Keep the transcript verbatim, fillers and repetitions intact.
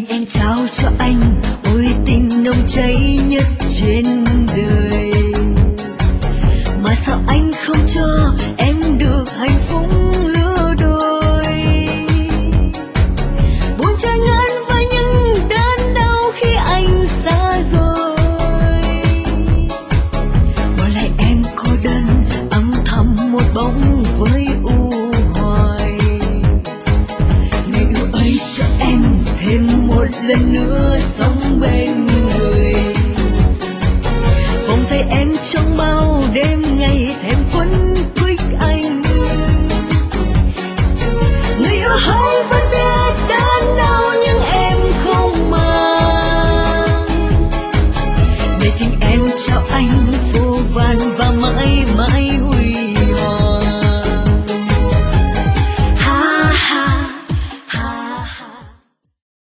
em trao cho anh ôi tình nồng cháy nhất trên đời, mà sao anh không cho em được hạnh phúc lứa đôi. Buồn chơi ngắn với những đớn đau khi anh xa rồi, bỏ lại em cô đơn âm thầm một bóng với u hoài. Người yêu ơi cho em thêm một lần nữa sống bên